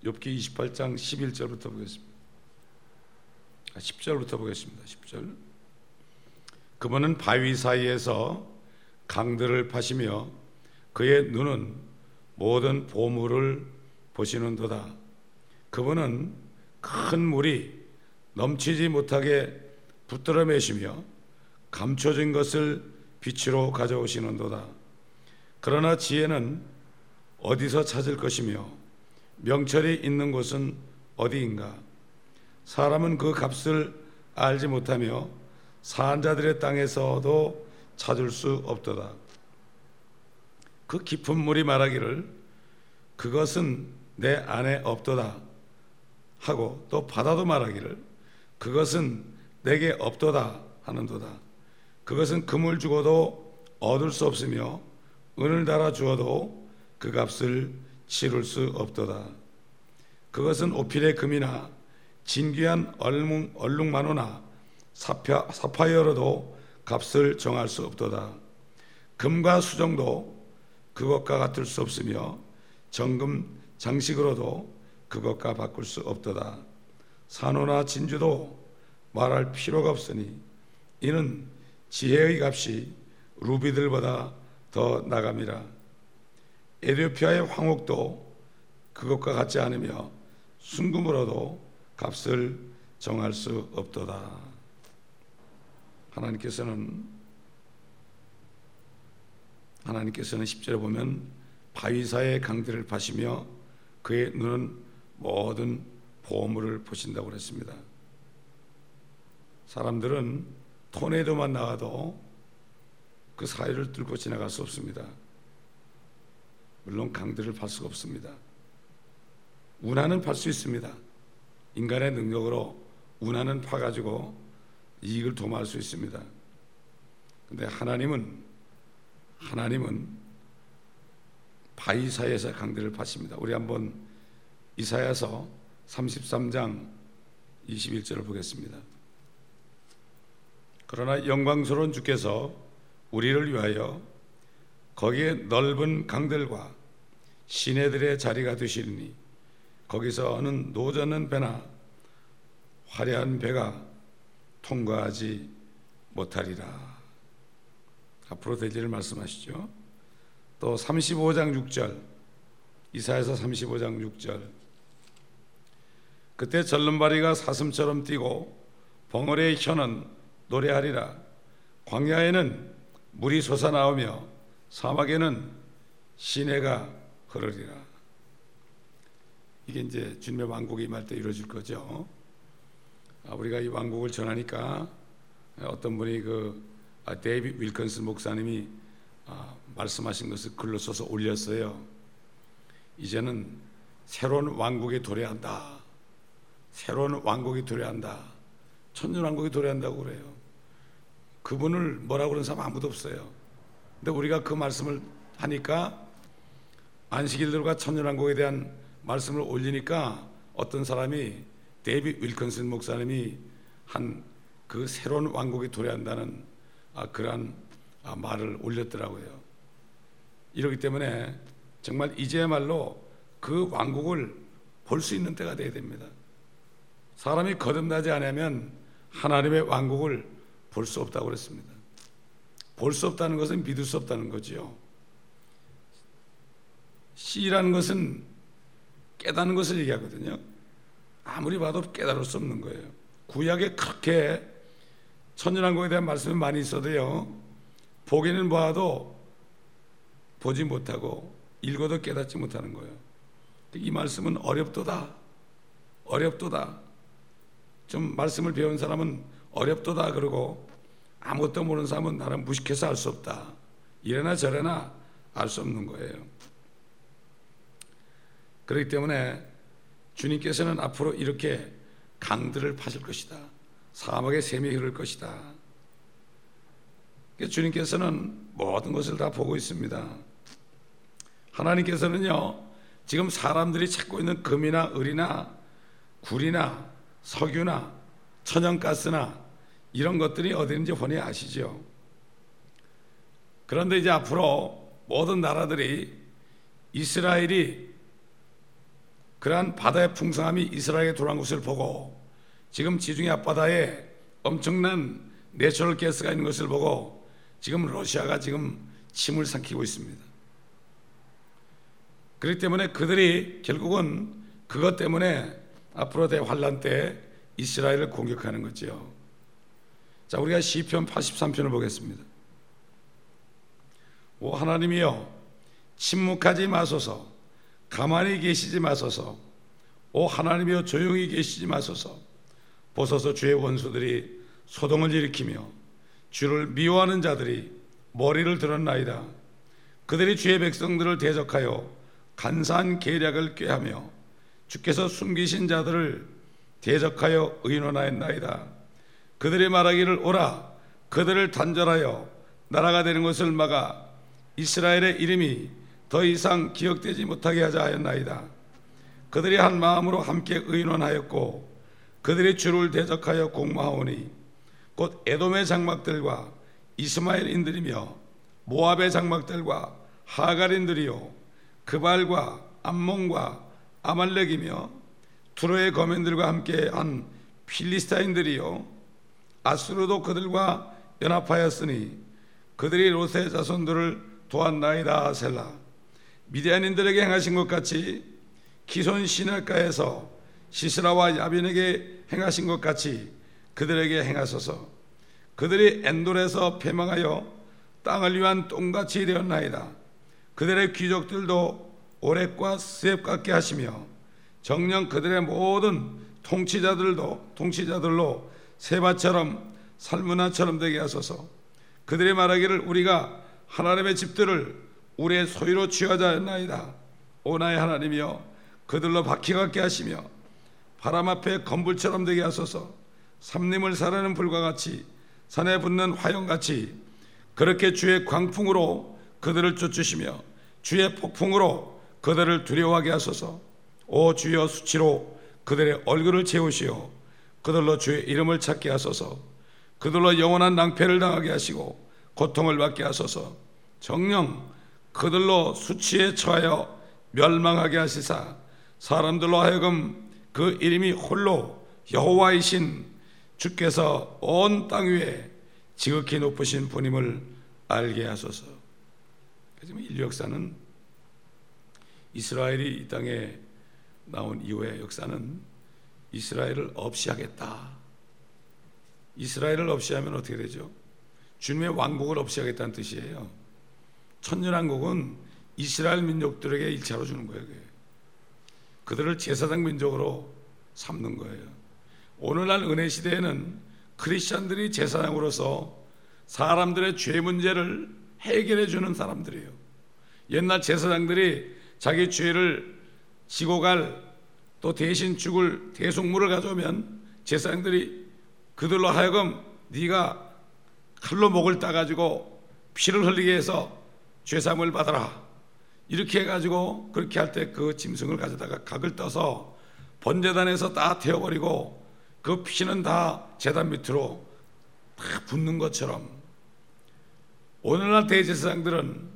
욥기 28장 11절부터 보겠습니다. 10절부터 보겠습니다. 10절. 그분은 바위 사이에서 강들을 파시며 그의 눈은 모든 보물을 보시는도다. 그분은 큰 물이 넘치지 못하게 붙들어 매시며 감춰진 것을 빛으로 가져오시는도다. 그러나 지혜는 어디서 찾을 것이며 명철이 있는 곳은 어디인가? 사람은 그 값을 알지 못하며 사한 자들의 땅에서도 찾을 수 없도다. 그 깊은 물이 말하기를 그것은 내 안에 없도다 하고 또 바다도 말하기를 그것은 내게 없도다 하는도다. 그것은 금을 주고도 얻을 수 없으며 은을 달아 주어도 그 값을 치를 수 없도다. 그것은 오필의 금이나 진귀한 얼룩만호나 사파이어로도 값을 정할 수 없도다. 금과 수정도 그것과 같을 수 없으며 정금 장식으로도 그것과 바꿀 수 없도다. 산호나 진주도 말할 필요가 없으니 이는 지혜의 값이 루비들보다 더 나감이라. 에티오피아의 황옥도 그것과 같지 않으며 순금으로도 값을 정할 수 없도다. 하나님께서는 10절에 보면 바위사의 강들을 파시며 그의 눈은 모든 보물을 보신다고 그랬습니다. 사람들은 토네이도만 나와도 그 사이를 뚫고 지나갈 수 없습니다. 물론 강들을 팔 수가 없습니다. 운하는 팔 수 있습니다. 인간의 능력으로 운하는 파가지고 이익을 도모할 수 있습니다. 그런데 하나님은 바위 사이에서 강들을 파십니다. 우리 한번 이사야서 33장 21절을 보겠습니다. 그러나 영광스러운 주께서 우리를 위하여 거기에 넓은 강들과 시내들의 자리가 되시리니 거기서는 노젓는 배나 화려한 배가 통과하지 못하리라. 앞으로 될 일을 말씀하시죠. 또 35장 6절, 이사야서 35장 6절. 그때 절름발이가 사슴처럼 뛰고 벙어리의 혀는 노래하리라. 광야에는 물이 솟아나오며 사막에는 시내가 흐르리라. 이게 이제 주님의 왕국이 임할 때 이루어질 거죠. 우리가 이 왕국을 전하니까 어떤 분이 데이빗 윌컨슨 목사님이 말씀하신 것을 글로 써서 올렸어요. 이제는 새로운 왕국이 도래한다. 새로운 왕국이 도래한다. 천년왕국이 도래한다고 그래요. 그분을 뭐라고 그러는 사람 아무도 없어요. 근데 우리가 그 말씀을 하니까 안식일들과 천년왕국에 대한 말씀을 올리니까 어떤 사람이 데이빗 윌컨슨 목사님이 한 그 새로운 왕국이 도래한다는 그러한 말을 올렸더라고요. 이러기 때문에 정말 이제야말로 그 왕국을 볼 수 있는 때가 되어야 됩니다. 사람이 거듭나지 않으면 하나님의 왕국을 볼 수 없다고 그랬습니다. 볼 수 없다는 것은 믿을 수 없다는 거지요. C라는 것은 깨닫는 것을 얘기하거든요. 아무리 봐도 깨달을 수 없는 거예요. 구약에 그렇게 천년왕국에 대한 말씀이 많이 있어도요, 보기는 봐도 보지 못하고 읽어도 깨닫지 못하는 거예요. 이 말씀은 어렵도다. 좀 말씀을 배운 사람은 어렵도다 그러고 아무것도 모르는 사람은 나는 무식해서 알 수 없다. 이래나 저래나 알 수 없는 거예요. 그렇기 때문에 주님께서는 앞으로 이렇게 강들을 파실 것이다. 사막에 샘이 흐를 것이다. 주님께서는 모든 것을 다 보고 있습니다. 하나님께서는요, 지금 사람들이 찾고 있는 금이나 을이나 굴이나 석유나 천연가스나 이런 것들이 어디 있는지 훤히 아시죠. 그런데 이제 앞으로 모든 나라들이 이스라엘이 그러한 바다의 풍성함이 이스라엘에 돌아온 것을 보고 지금 지중해 앞바다에 엄청난 내추럴 가스가 있는 것을 보고 지금 러시아가 지금 침을 삼키고 있습니다. 그렇기 때문에 그들이 결국은 그것 때문에 앞으로 대환란 때 이스라엘을 공격하는 거죠. 자, 우리가 시편 83편을 보겠습니다. 오 하나님이여 침묵하지 마소서, 가만히 계시지 마소서. 오 하나님이여 조용히 계시지 마소서. 보소서 주의 원수들이 소동을 일으키며 주를 미워하는 자들이 머리를 들었나이다. 그들이 주의 백성들을 대적하여 간사한 계략을 꾀하며 주께서 숨기신 자들을 대적하여 의논하였나이다. 그들이 말하기를 오라, 그들을 단절하여 나라가 되는 것을 막아 이스라엘의 이름이 더 이상 기억되지 못하게 하자 하였나이다. 그들이 한 마음으로 함께 의논하였고 그들이 주를 대적하여 공모하오니 곧 에돔의 장막들과 이스마엘인들이며 모압의 장막들과 하갈인들이요 그발과 암몬과 아말렉이며 투로의 거민들과 함께 한 필리스타인들이요 아수르도 그들과 연합하였으니 그들이 롯의 자손들을 도왔나이다. 셀라. 미디안인들에게 행하신 것 같이 기손 시냇가에서 시스라와 야빈에게 행하신 것 같이 그들에게 행하소서. 그들이 엔돌에서 패망하여 땅을 위한 똥같이 되었나이다. 그들의 귀족들도 오렉과 스앱 같게 하시며 정녕 그들의 모든 통치자들로 세바처럼 살문화처럼 되게 하소서. 그들이 말하기를 우리가 하나님의 집들을 우리의 소유로 취하자 했나이다. 오 나의 하나님이여 그들로 바퀴 같게 하시며 바람 앞에 건불처럼 되게 하소서. 삼림을 사르는 불과 같이 산에 붙는 화염같이 그렇게 주의 광풍으로 그들을 쫓으시며 주의 폭풍으로 그들을 두려워하게 하소서. 오 주여 수치로 그들의 얼굴을 채우시어 그들로 주의 이름을 찾게 하소서. 그들로 영원한 낭패를 당하게 하시고 고통을 받게 하소서. 정녕 그들로 수치에 처하여 멸망하게 하시사 사람들로 하여금 그 이름이 홀로 여호와이신 주께서 온 땅 위에 지극히 높으신 분임을 알게 하소서. 지금 인류 역사는 이스라엘이 이 땅에 나온 이후의 역사는 이스라엘을 없이 하겠다. 이스라엘을 없이 하면 어떻게 되죠? 주님의 왕국을 없이 하겠다는 뜻이에요. 천년왕국은 이스라엘 민족들에게 일차로 주는 거예요. 그들을 제사장 민족으로 삼는 거예요. 오늘날 은혜 시대에는 크리스찬들이 제사장으로서 사람들의 죄 문제를 해결해 주는 사람들이에요. 옛날 제사장들이 자기 죄를 지고 갈 또 대신 죽을 대속물을 가져오면 제사장들이 그들로 하여금 네가 칼로 목을 따가지고 피를 흘리게 해서 죄사함을 받아라 이렇게 해가지고 그렇게 할 때 그 짐승을 가져다가 각을 떠서 번제단에서 다 태워버리고 그 피는 다 제단 밑으로 다 붓는 것처럼 오늘날 제사장들은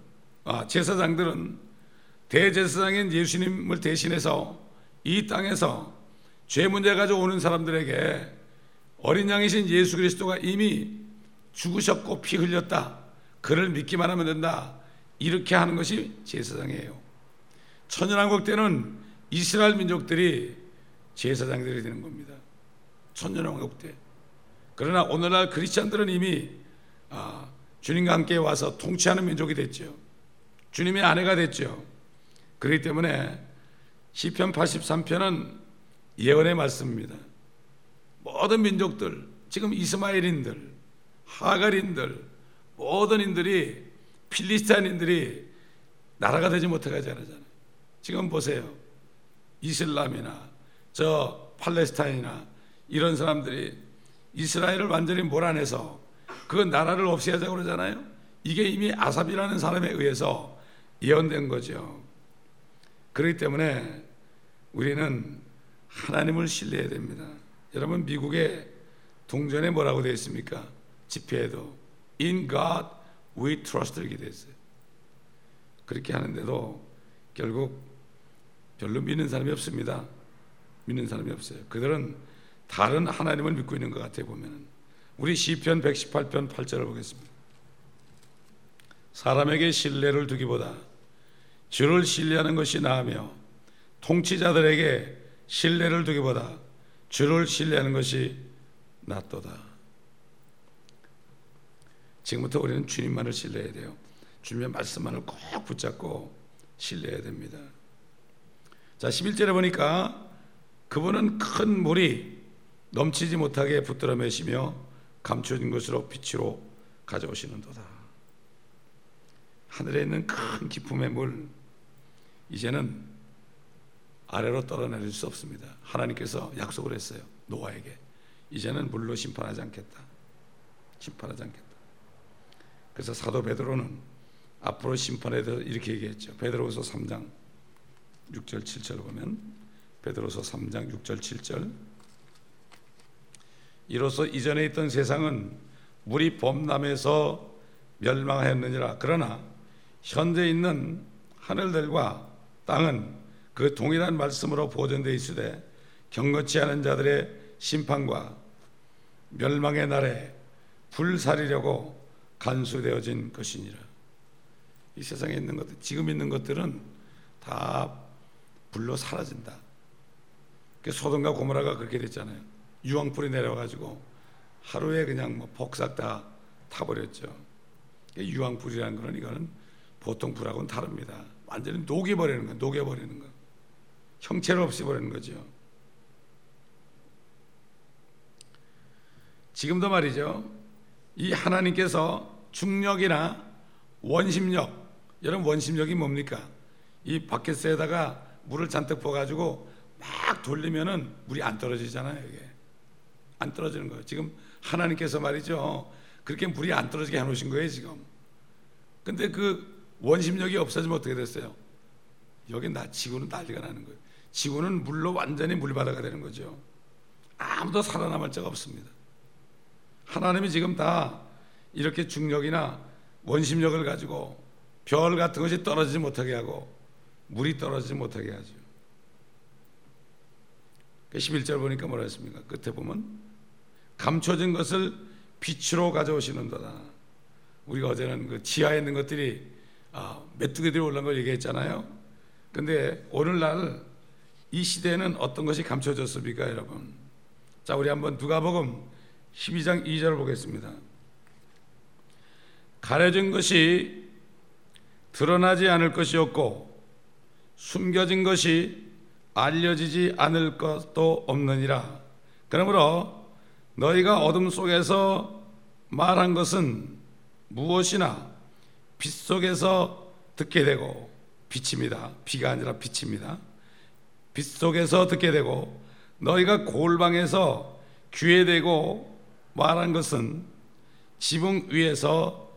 대제사장인 예수님을 대신해서 이 땅에서 죄 문제 가지고 오는 사람들에게 어린 양이신 예수 그리스도가 이미 죽으셨고 피 흘렸다. 그를 믿기만 하면 된다. 이렇게 하는 것이 제사장이에요. 천년왕국 때는 이스라엘 민족들이 제사장들이 되는 겁니다. 천년왕국 때. 그러나 오늘날 크리스찬들은 이미 주님과 함께 와서 통치하는 민족이 됐죠. 주님의 아내가 됐죠. 그렇기 때문에 시편 83편은 예언의 말씀입니다. 모든 민족들, 지금 이스마엘인들, 하갈인들, 모든 인들이 필리스타인인들이 나라가 되지 못하게 하잖아요. 지금 보세요. 이슬람이나 저 팔레스타인이나 이런 사람들이 이스라엘을 완전히 몰아내서 그 나라를 없애자고 그러잖아요. 이게 이미 아삽이라는 사람에 의해서 예언된 거죠. 그렇기 때문에 우리는 하나님을 신뢰해야 됩니다. 여러분 미국의 동전에 뭐라고 되어 있습니까? 지폐에도 In God we trust 이렇게 되어 있어요. 그렇게 하는데도 결국 별로 믿는 사람이 없습니다. 믿는 사람이 없어요. 그들은 다른 하나님을 믿고 있는 것 같아요. 보면은 우리 시편 118편 8절을 보겠습니다. 사람에게 신뢰를 두기보다 주를 신뢰하는 것이 나으며 통치자들에게 신뢰를 두기보다 주를 신뢰하는 것이 낫도다. 지금부터 우리는 주님만을 신뢰해야 돼요. 주님의 말씀만을 꼭 붙잡고 신뢰해야 됩니다. 자, 11절에 보니까 그분은 큰 물이 넘치지 못하게 붙들어 매시며 감춰진 것으로 빛으로 가져오시는도다. 하늘에 있는 큰 기품의 물, 이제는 아래로 떨어내릴 수 없습니다. 하나님께서 약속을 했어요. 노아에게 이제는 물로 심판하지 않겠다. 심판하지 않겠다. 그래서 사도 베드로는 앞으로 심판에 대해서 이렇게 얘기했죠. 베드로후서 3장 6절 7절을 보면 베드로후서 3장 6절 7절 이로써 이전에 있던 세상은 물이 범람해서 멸망하였느니라. 그러나 현재 있는 하늘들과 땅은 그 동일한 말씀으로 보존되어 있으되 경건치 않은 자들의 심판과 멸망의 날에 불사리려고 간수되어진 것이니라. 이 세상에 있는 것들, 지금 있는 것들은 다 불로 사라진다. 소돔과 고모라가 그렇게 됐잖아요. 유황불이 내려가지고 하루에 그냥 뭐 폭삭 다 타버렸죠. 유황불이라는 거는 이거는 보통 불하고는 다릅니다. 완전히 녹여버리는 거, 녹여버리는 거, 형체를 없이 버리는 거죠. 지금도 말이죠. 이 하나님께서 중력이나 원심력, 여러분 원심력이 뭡니까? 이 바켓에다가 물을 잔뜩 부어가지고 막 돌리면은 물이 안 떨어지잖아요. 이게 안 떨어지는 거예요. 지금 하나님께서 말이죠. 그렇게 물이 안 떨어지게 해놓으신 거예요 지금. 근데 그 원심력이 없어지면 어떻게 됐어요? 여기 지구는 난리가 나는 거예요. 지구는 물로 완전히 물바다가 되는 거죠. 아무도 살아남을 자가 없습니다. 하나님이 지금 다 이렇게 중력이나 원심력을 가지고 별 같은 것이 떨어지지 못하게 하고 물이 떨어지지 못하게 하죠. 11절 보니까 뭐라 했습니까? 끝에 보면 감춰진 것을 빛으로 가져오시는도다. 우리가 어제는 그 지하에 있는 것들이 메뚜기들이 올라온 걸 얘기했잖아요. 근데 오늘날 이 시대에는 어떤 것이 감춰졌습니까, 여러분? 자, 우리 한번 누가복음 12장 2절을 보겠습니다. 가려진 것이 드러나지 않을 것이 없고 숨겨진 것이 알려지지 않을 것도 없느니라. 그러므로 너희가 어둠 속에서 말한 것은 무엇이나 빛 속에서 듣게 되고, 빛입니다. 비가 아니라 빛입니다. 빛 속에서 듣게 되고 너희가 골방에서 귀에 대고 말한 것은 지붕 위에서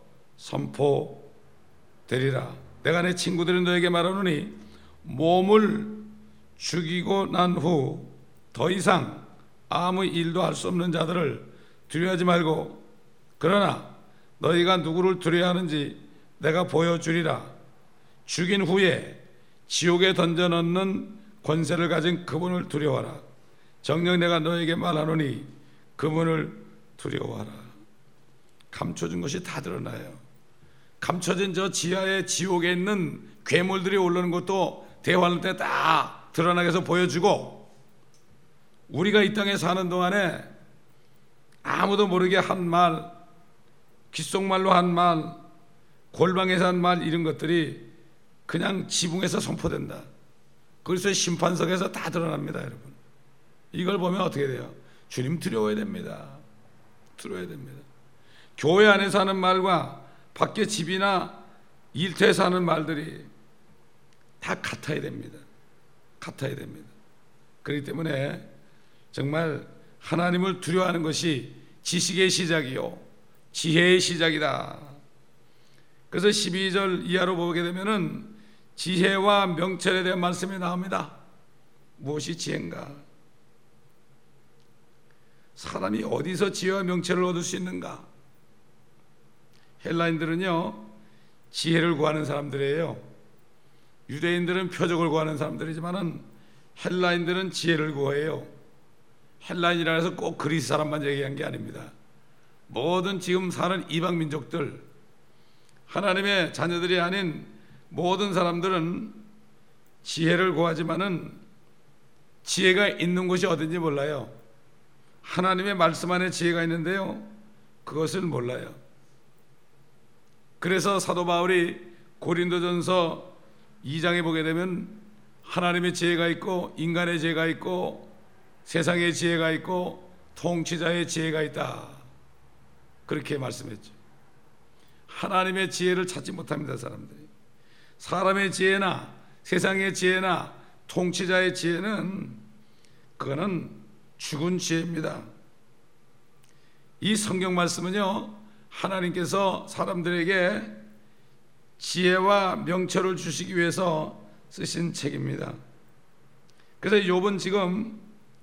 선포되리라. 내가 내 친구들이 너에게 말하노니 몸을 죽이고 난 후 더 이상 아무 일도 할 수 없는 자들을 두려워하지 말고, 그러나 너희가 누구를 두려워하는지 내가 보여주리라. 죽인 후에 지옥에 던져넣는 권세를 가진 그분을 두려워하라. 정녕 내가 너에게 말하노니 그분을 두려워하라. 감춰진 것이 다 드러나요. 감춰진 저 지하의 지옥에 있는 괴물들이 올라오는 것도 대환란 때 다 드러나게 해서 보여주고, 우리가 이 땅에 사는 동안에 아무도 모르게 한 말, 귓속말로 한 말, 골방에서 한 말, 이런 것들이 그냥 지붕에서 선포된다. 그래서 심판석에서 다 드러납니다, 여러분. 이걸 보면 어떻게 돼요? 주님 두려워야 됩니다. 두려워야 됩니다. 교회 안에서 하는 말과 밖에 집이나 일터에서 하는 말들이 다 같아야 됩니다. 같아야 됩니다. 그렇기 때문에 정말 하나님을 두려워하는 것이 지식의 시작이요 지혜의 시작이다. 그래서 12절 이하로 보게 되면은 지혜와 명철에 대한 말씀이 나옵니다. 무엇이 지혜인가? 사람이 어디서 지혜와 명철을 얻을 수 있는가? 헬라인들은요 지혜를 구하는 사람들이에요. 유대인들은 표적을 구하는 사람들이지만은 헬라인들은 지혜를 구해요. 헬라인이라 해서 꼭 그리스 사람만 얘기한 게 아닙니다. 모든 지금 사는 이방 민족들, 하나님의 자녀들이 아닌 모든 사람들은 지혜를 구하지만은 지혜가 있는 곳이 어딘지 몰라요. 하나님의 말씀 안에 지혜가 있는데요, 그것을 몰라요. 그래서 사도 바울이 고린도전서 2장에 보게 되면 하나님의 지혜가 있고 인간의 지혜가 있고 세상의 지혜가 있고 통치자의 지혜가 있다, 그렇게 말씀했죠. 하나님의 지혜를 찾지 못합니다, 사람들이. 사람의 지혜나 세상의 지혜나 통치자의 지혜는 그거는 죽은 지혜입니다. 이 성경 말씀은요, 하나님께서 사람들에게 지혜와 명철을 주시기 위해서 쓰신 책입니다. 그래서 욥은 지금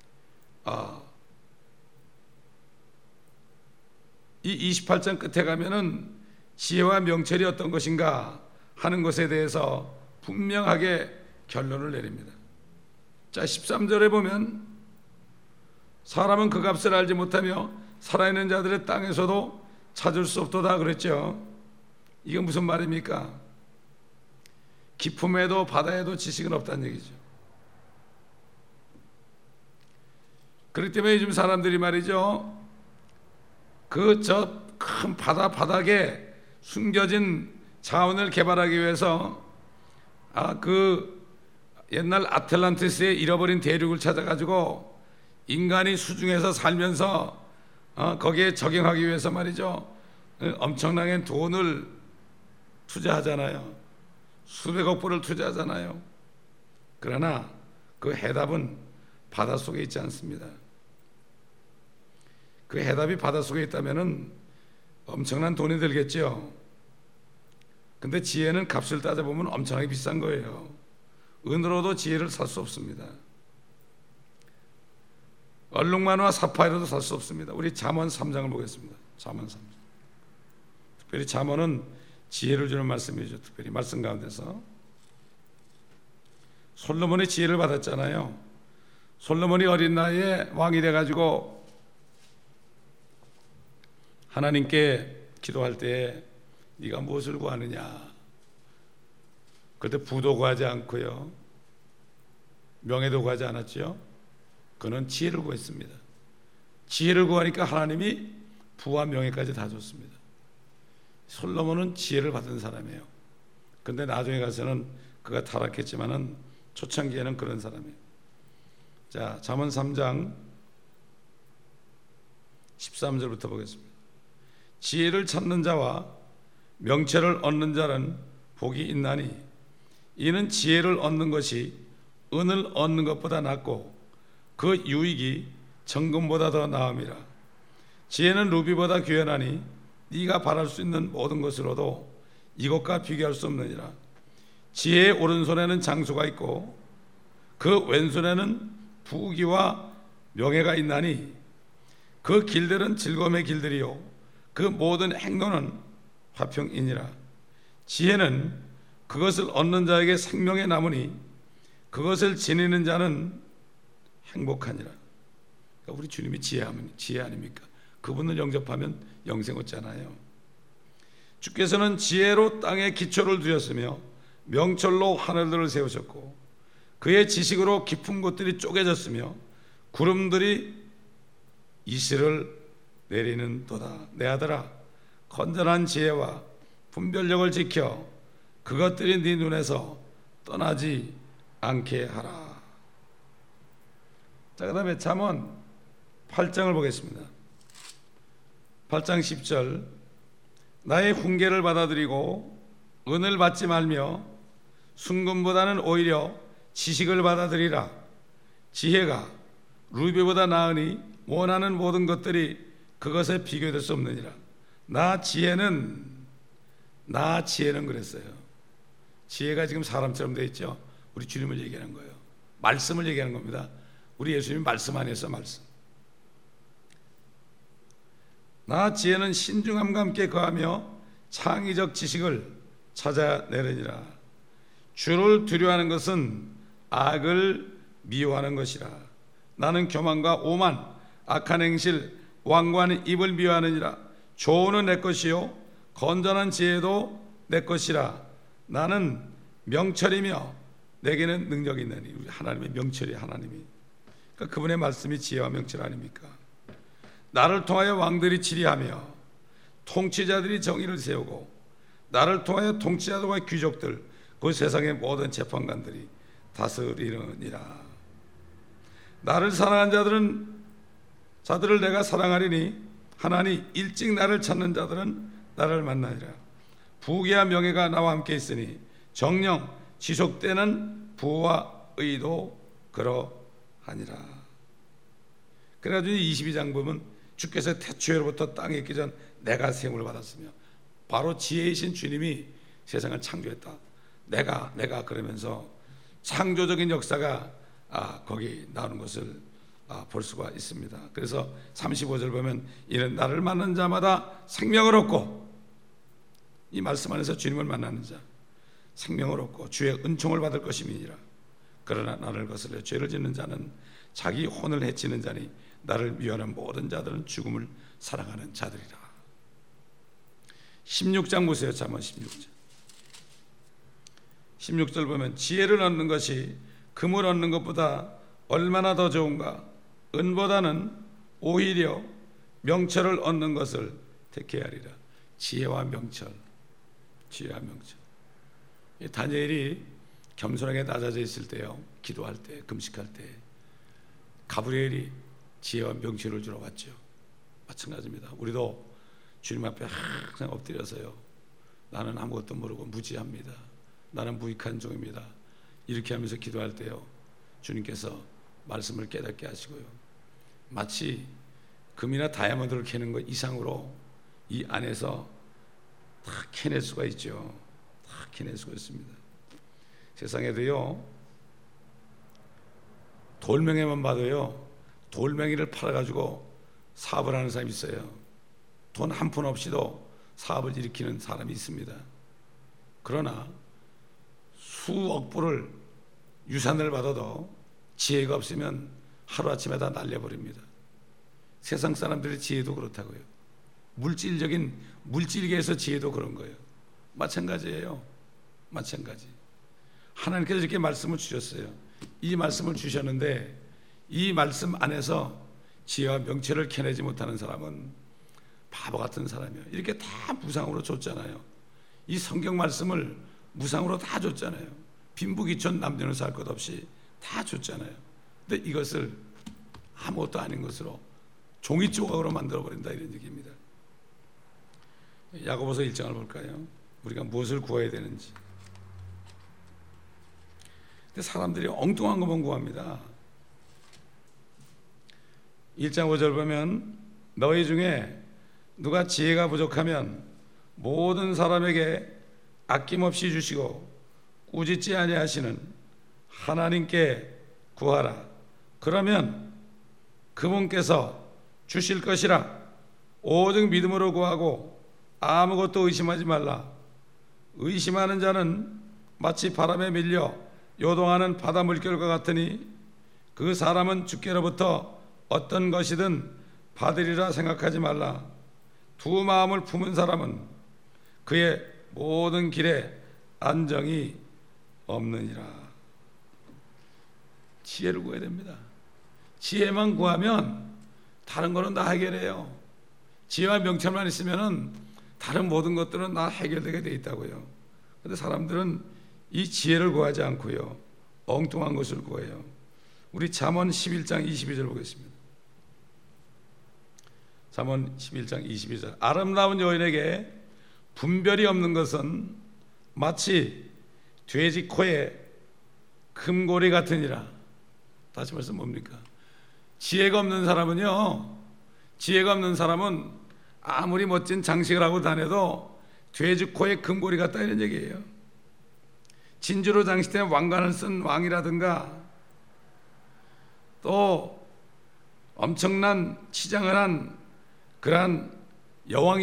이 28장 끝에 가면은 지혜와 명철이 어떤 것인가 하는 것에 대해서 분명하게 결론을 내립니다. 자, 13절에 보면 사람은 그 값을 알지 못하며 살아있는 자들의 땅에서도 찾을 수 없도다 그랬죠. 이건 무슨 말입니까? 깊음에도 바다에도 지식은 없다는 얘기죠. 그렇기 때문에 요즘 사람들이 말이죠, 그 저 큰 바닥에 숨겨진 자원을 개발하기 위해서 그 옛날 아틀란티스의 잃어버린 대륙을 찾아가지고 인간이 수중에서 살면서 거기에 적용하기 위해서 말이죠, 엄청나게 돈을 투자하잖아요. 수백억 불을 투자하잖아요. 그러나 그 해답은 바닷속에 있지 않습니다. 그 해답이 바닷속에 있다면은 엄청난 돈이 들겠죠. 근데 지혜는 값을 따져보면 엄청나게 비싼 거예요. 은으로도 지혜를 살 수 없습니다. 얼룩만화 사파이로도 살 수 없습니다. 우리 잠언 3장을 보겠습니다. 잠언 3장. 특별히 잠언은 지혜를 주는 말씀이죠. 특별히 말씀 가운데서 솔로몬의 지혜를 받았잖아요. 솔로몬이 어린 나이에 왕이 돼가지고 하나님께 기도할 때 네가 무엇을 구하느냐, 그때 부도 구하지 않고요, 명예도 구하지 않았죠. 그는 지혜를 구했습니다. 지혜를 구하니까 하나님이 부와 명예까지 다 줬습니다. 솔로몬은 지혜를 받은 사람이에요. 근데 나중에 가서는 그가 타락했지만은 초창기에는 그런 사람이에요. 자, 잠언 3장 13절부터 보겠습니다. 지혜를 찾는 자와 명철을 얻는 자는 복이 있나니 이는 지혜를 얻는 것이 은을 얻는 것보다 낫고 그 유익이 정금보다 더 나음이라. 지혜는 루비보다 귀하나니 네가 바랄 수 있는 모든 것으로도 이것과 비교할 수 없느니라. 지혜의 오른손에는 장수가 있고 그 왼손에는 부귀와 명예가 있나니 그 길들은 즐거움의 길들이요 그 모든 행로는 화평이니라. 지혜는 그것을 얻는 자에게 생명의 나무니 그것을 지니는 자는 행복하니라. 그러니까 우리 주님이 지혜 아닙니까? 그분을 영접하면 영생 얻잖아요. 주께서는 지혜로 땅에 기초를 두셨으며 명철로 하늘들을 세우셨고 그의 지식으로 깊은 곳들이 쪼개졌으며 구름들이 이슬을 내리는 도다. 내 아들아, 건전한 지혜와 분별력을 지켜 그것들이 네 눈에서 떠나지 않게 하라. 자, 그 다음에 잠언 8장을 보겠습니다. 8장 10절. 나의 훈계를 받아들이고 은을 받지 말며 순금보다는 오히려 지식을 받아들이라. 지혜가 루비보다 나으니 원하는 모든 것들이 그것에 비교될 수 없느니라. 나 지혜는 그랬어요. 지혜가 지금 사람처럼 되어 있죠. 우리 주님을 얘기하는 거예요. 말씀을 얘기하는 겁니다. 우리 예수님이 말씀 안에서 말씀. 나 지혜는 신중함과 함께 거하며 창의적 지식을 찾아내느니라. 주를 두려워하는 것은 악을 미워하는 것이라. 나는 교만과 오만, 악한 행실, 완고한 입을 미워하느니라. 조언은 내 것이요 건전한 지혜도 내 것이라. 나는 명철이며 내게는 능력이 있나니. 우리 하나님의 명철이 하나님이. 그러니까 그분의 말씀이 지혜와 명철 아닙니까? 나를 통하여 왕들이 치리하며 통치자들이 정의를 세우고 나를 통하여 통치자들과 귀족들 그 세상의 모든 재판관들이 다스리느니라. 나를 사랑한 자들을 내가 사랑하리니 하나니 일찍 나를 찾는 자들은 나를 만나리라. 부귀와 명예가 나와 함께 있으니 정령 지속되는 부와 의도 그러하니라. 그래가지고 22장 보면 주께서 태초에로부터 땅에 있기 전 내가 세움을 받았으며, 바로 지혜이신 주님이 세상을 창조했다. 내가 그러면서 창조적인 역사가 거기 나오는 것을 볼 수가 있습니다. 그래서 35절 보면 이는 나를 만난 자마다 생명을 얻고, 이 말씀 안에서 주님을 만나는 자 생명을 얻고 주의 은총을 받을 것임이니라. 그러나 나를 거슬려 죄를 짓는 자는 자기 혼을 해치는 자니 나를 미워하는 모든 자들은 죽음을 사랑하는 자들이라. 16장 보세요. 잠언 16절 보면 지혜를 얻는 것이 금을 얻는 것보다 얼마나 더 좋은가. 은보다는 오히려 명철을 얻는 것을 택해야 하리라. 지혜와 명철. 다니엘이 겸손하게 낮아져 있을 때요, 기도할 때, 금식할 때 가브리엘이 지혜와 명철을 주러 왔죠. 마찬가지입니다. 우리도 주님 앞에 항상 엎드려서요, 나는 아무것도 모르고 무지합니다, 나는 무익한 종입니다, 이렇게 하면서 기도할 때요, 주님께서 말씀을 깨닫게 하시고요, 마치 금이나 다이아몬드를 캐는 것 이상으로 이 안에서 다 캐낼 수가 있죠. 다 캐낼 수가 있습니다. 세상에도요, 돌멩이만 봐도요, 돌멩이를 팔아가지고 사업을 하는 사람이 있어요. 돈 한 푼 없이도 사업을 일으키는 사람이 있습니다. 그러나 수억 불을 유산을 받아도 지혜가 없으면 하루아침에 다 날려버립니다. 세상 사람들의 지혜도 그렇다고요. 물질계에서 지혜도 그런 거예요. 마찬가지예요. 마찬가지. 하나님께서 이렇게 말씀을 주셨어요. 이 말씀을 주셨는데 이 말씀 안에서 지혜와 명철을 캐내지 못하는 사람은 바보 같은 사람이에요. 이렇게 다 무상으로 줬잖아요. 이 성경 말씀을 무상으로 다 줬잖아요. 빈부귀천 남녀노소 할 것 없이 다 줬잖아요. 근데 이것을 아무것도 아닌 것으로 종이 조각으로 만들어버린다, 이런 얘기입니다. 야고보서 1장을 볼까요? 우리가 무엇을 구해야 되는지. 근데 사람들이 엉뚱한 것만 구합니다. 1장 5절 보면 너희 중에 누가 지혜가 부족하면 모든 사람에게 아낌없이 주시고 꾸짖지 아니하시는 하나님께 구하라. 그러면 그분께서 주실 것이라. 오직 믿음으로 구하고 아무것도 의심하지 말라. 의심하는 자는 마치 바람에 밀려 요동하는 바다 물결과 같으니 그 사람은 주께로부터 어떤 것이든 받으리라 생각하지 말라. 두 마음을 품은 사람은 그의 모든 길에 안정이 없느니라. 지혜를 구해야 됩니다. 지혜만 구하면 다른 거는 다 해결해요. 지혜와 명철만 있으면 다른 모든 것들은 다 해결되게 돼 있다고요. 그런데 사람들은 이 지혜를 구하지 않고요, 엉뚱한 것을 구해요. 우리 잠언 11장 22절 보겠습니다. 잠언 11장 22절. 아름다운 여인에게 분별이 없는 것은 마치 돼지 코에 금고리 같으니라. 다시 말씀 뭡니까? 지혜가 없는 사람은 아무리 멋진 장식을 하고 다녀도 돼지 코에 금고리 같다, 이런 얘기예요. 진주로 장식된 왕관을 쓴 왕이라든가 또 엄청난 치장을 한 그러한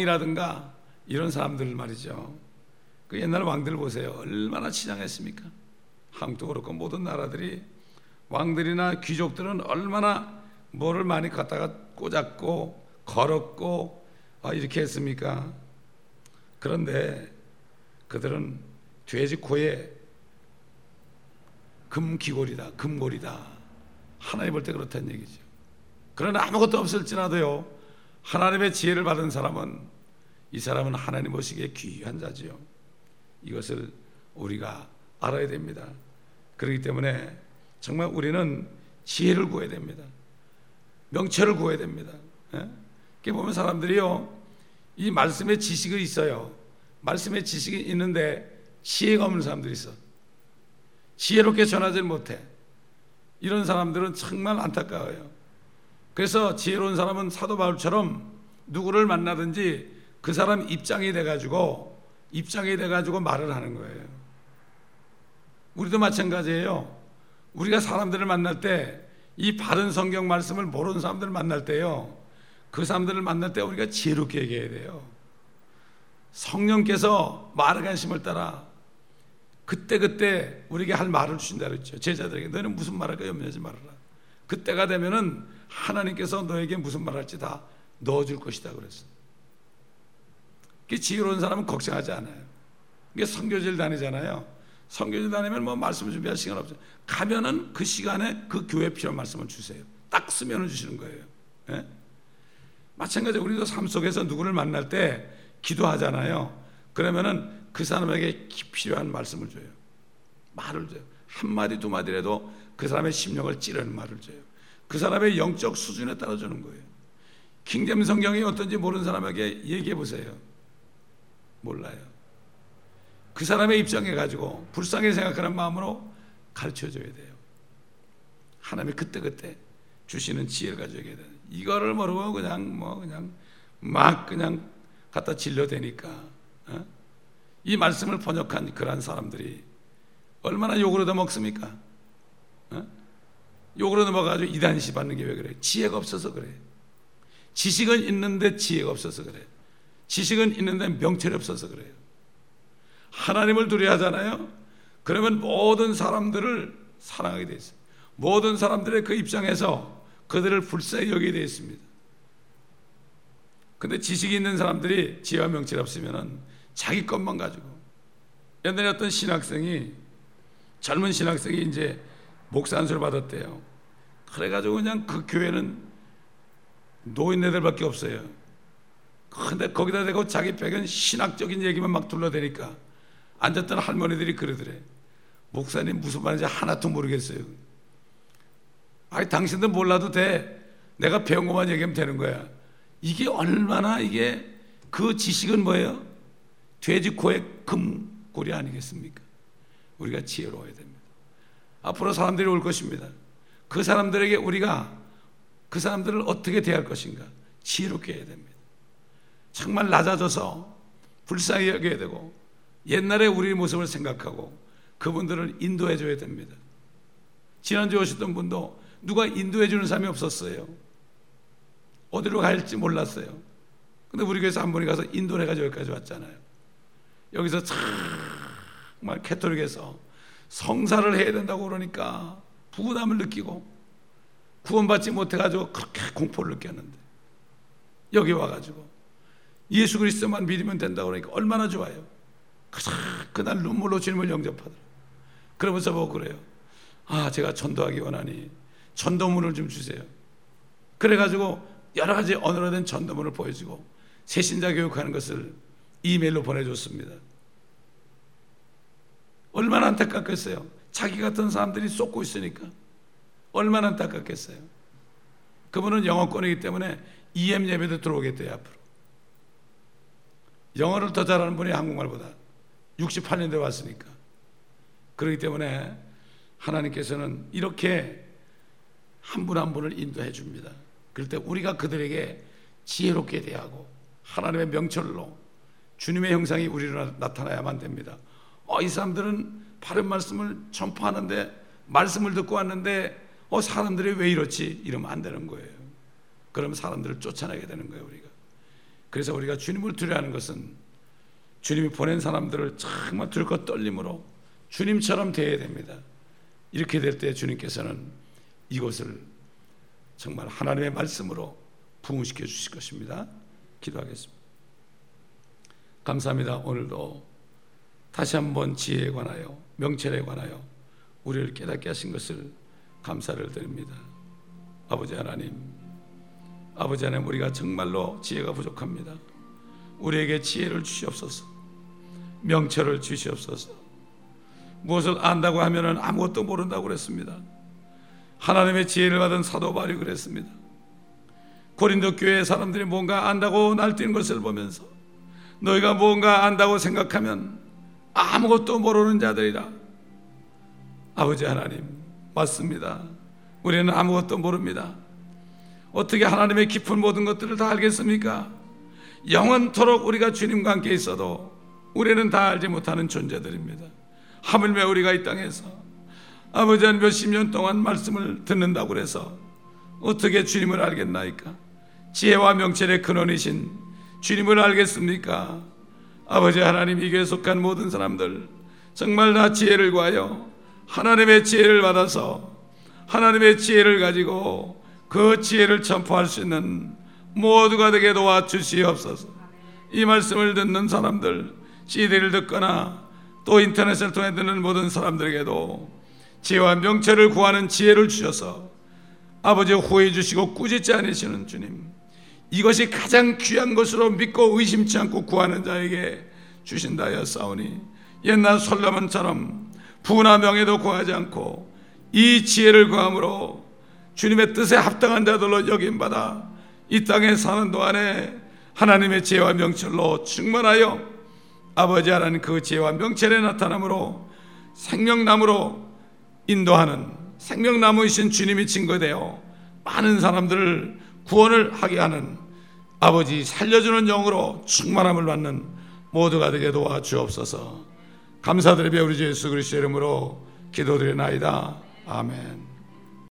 여왕이라든가 이런 사람들 말이죠. 그 옛날 왕들 보세요. 얼마나 치장했습니까? 한국도 그렇고 모든 나라들이 왕들이나 귀족들은 얼마나 뭐를 많이 갖다가 꽂았고 걸었고 이렇게 했습니까? 그런데 그들은 돼지 코에 금귀골이다, 금골이다. 하나님 볼 때 그렇다는 얘기죠. 그러나 아무것도 없을지라도요, 하나님의 지혜를 받은 사람은, 이 사람은 하나님 보시기에 귀한 자지요. 이것을 우리가 알아야 됩니다. 그렇기 때문에 정말 우리는 지혜를 구해야 됩니다. 명철을 구해야 됩니다. 이렇게 보면 사람들이요, 이 말씀의 지식이 있어요. 말씀의 지식이 있는데 지혜가 없는 사람들이 있어. 지혜롭게 전하지 못해. 이런 사람들은 정말 안타까워요. 그래서 지혜로운 사람은 사도 바울처럼 누구를 만나든지 그 사람 입장이 돼가지고 말을 하는 거예요. 우리도 마찬가지예요. 우리가 사람들을 만날 때, 이 바른 성경 말씀을 모르는 사람들을 만날 때요, 그 사람들을 만날 때 우리가 지혜롭게 얘기해야 돼요. 성령께서 말의 관심을 따라 그때 우리에게 할 말을 주신다 그랬죠. 제자들에게 너는 무슨 말할까 염려하지 말아라. 그때가 되면은 하나님께서 너에게 무슨 말할지 다 넣어줄 것이다 그랬어요. 지혜로운 사람은 걱정하지 않아요. 이게 선교지를 다니잖아요. 선교지 다니면 뭐 말씀을 준비할 시간 없죠. 가면은 그 시간에 그 교회에 필요한 말씀을 주세요. 딱 쓰면은 주시는 거예요. 예? 마찬가지로 우리도 삶 속에서 누구를 만날 때 기도하잖아요. 그러면은 그 사람에게 필요한 말씀을 줘요. 말을 줘요. 한마디 두 마디라도 그 사람의 심령을 찌르는 말을 줘요. 그 사람의 영적 수준에 따라 주는 거예요. 킹제임 성경이 어떤지 모르는 사람에게 얘기해 보세요. 몰라요. 그 사람의 입장에 가지고 불쌍히 생각하는 마음으로 가르쳐 줘야 돼요. 하나님이 그때 주시는 지혜를 가지고 해야 돼요. 이거를 모르고 그냥 갖다 질러대니까 이 말씀을 번역한 그러한 사람들이 얼마나 욕을 얻어먹습니까? 욕을 얻어먹어가지고 이단시 받는 게 왜 그래? 지혜가 없어서 그래. 지식은 있는데 지혜가 없어서 그래. 지식은 있는데 명철이 없어서 그래요. 하나님을 두려워하잖아요. 그러면 모든 사람들을 사랑하게 돼 있어요. 모든 사람들의 그 입장에서 그들을 불쌍히 여기게 되어 있습니다. 근데 지식이 있는 사람들이 지혜와 명철이 없으면 자기 것만 가지고, 옛날에 어떤 젊은 신학생이 이제 목사 안수를 받았대요. 그래가지고 그냥 그 교회는 노인네들밖에 없어요. 근데 거기다 대고 자기 백은 신학적인 얘기만 막 둘러대니까 앉았던 할머니들이 그러더래. 목사님 무슨 말인지 하나도 모르겠어요. 아니 당신들 몰라도 돼. 내가 배운 것만 얘기하면 되는 거야. 이게 얼마나 그 지식은 뭐예요? 돼지 코에 금고리 아니겠습니까? 우리가 지혜로워야 됩니다. 앞으로 사람들이 올 것입니다. 그 사람들에게 우리가 그 사람들을 어떻게 대할 것인가 지혜롭게 해야 됩니다. 정말 낮아져서 불쌍히 여겨야 되고 옛날에 우리의 모습을 생각하고 그분들을 인도해 줘야 됩니다. 지난주에 오셨던 분도 누가 인도해 주는 사람이 없었어요. 어디로 갈지 몰랐어요. 근데 우리 교회에서 한 분이 가서 인도를 해가지고 여기까지 왔잖아요. 여기서 정말 캐톨릭에서 성사를 해야 된다고 그러니까 부담을 느끼고 구원받지 못해가지고 그렇게 공포를 느꼈는데 여기 와가지고 예수 그리스도만 믿으면 된다고 그러니까 얼마나 좋아요. 그날 눈물로 주님을 영접하더라. 그러면서 보고 그래요. 제가 전도하기 원하니 전도문을 좀 주세요. 그래가지고 여러 가지 언어로 된 전도문을 보여주고 새신자 교육하는 것을 이메일로 보내줬습니다. 얼마나 안타깝겠어요. 자기 같은 사람들이 쏟고 있으니까 얼마나 안타깝겠어요. 그분은 영어권이기 때문에 EM 예배도 들어오겠대요. 앞으로 영어를 더 잘하는 분이 한국말보다 68년대 왔으니까. 그렇기 때문에 하나님께서는 이렇게 한 분 한 분을 인도해 줍니다. 그럴 때 우리가 그들에게 지혜롭게 대하고 하나님의 명철로 주님의 형상이 우리로 나타나야만 됩니다. 이 사람들은 바른 말씀을 전파하는데 말씀을 듣고 왔는데 사람들이 왜 이렇지? 이러면 안 되는 거예요. 그러면 사람들을 쫓아내게 되는 거예요. 우리가. 그래서 우리가 주님을 두려워하는 것은 주님이 보낸 사람들을 정말 들것 떨림으로 주님처럼 되어야 됩니다. 이렇게 될 때 주님께서는 이곳을 정말 하나님의 말씀으로 부흥시켜 주실 것입니다. 기도하겠습니다. 감사합니다. 오늘도 다시 한번 지혜에 관하여, 명철에 관하여 우리를 깨닫게 하신 것을 감사를 드립니다. 아버지 하나님, 우리가 정말로 지혜가 부족합니다. 우리에게 지혜를 주시옵소서. 명철을 주시옵소서. 무엇을 안다고 하면 아무것도 모른다고 그랬습니다. 하나님의 지혜를 받은 사도 바울이 그랬습니다. 고린도 교회의 사람들이 뭔가 안다고 날뛰는 것을 보면서 너희가 뭔가 안다고 생각하면 아무것도 모르는 자들이라. 아버지 하나님, 맞습니다. 우리는 아무것도 모릅니다. 어떻게 하나님의 깊은 모든 것들을 다 알겠습니까? 영원토록 우리가 주님과 함께 있어도 우리는 다 알지 못하는 존재들입니다. 하물며 우리가 이 땅에서 아버지 한 몇십 년 동안 말씀을 듣는다고 해서 어떻게 주님을 알겠나이까? 지혜와 명철의 근원이신 주님을 알겠습니까? 아버지 하나님, 이 교회에 속한 모든 사람들 정말 다 지혜를 구하여 하나님의 지혜를 받아서 하나님의 지혜를 가지고 그 지혜를 전파할 수 있는 모두가 되게 도와주시옵소서. 이 말씀을 듣는 사람들, CD를 듣거나 또 인터넷을 통해 듣는 모든 사람들에게도 지혜와 명철을 구하는 지혜를 주셔서 아버지 후회해 주시고 꾸짖지 않으시는 주님, 이것이 가장 귀한 것으로 믿고 의심치 않고 구하는 자에게 주신다 하였사오니 옛날 솔로몬처럼 부나 명예도 구하지 않고 이 지혜를 구함으로 주님의 뜻에 합당한 자들로 여김받아 이 땅에 사는 동안에 하나님의 지혜와 명철로 충만하여 아버지 하나님 그 지혜와 명철의 나타남으로 생명나무로 인도하는 생명나무이신 주님이 증거되어 많은 사람들을 구원을 하게 하는 아버지 살려주는 영으로 충만함을 받는 모두가 되게 도와주옵소서. 감사드리며 우리 주 예수 그리스도의 이름으로 기도드리나이다. 아멘.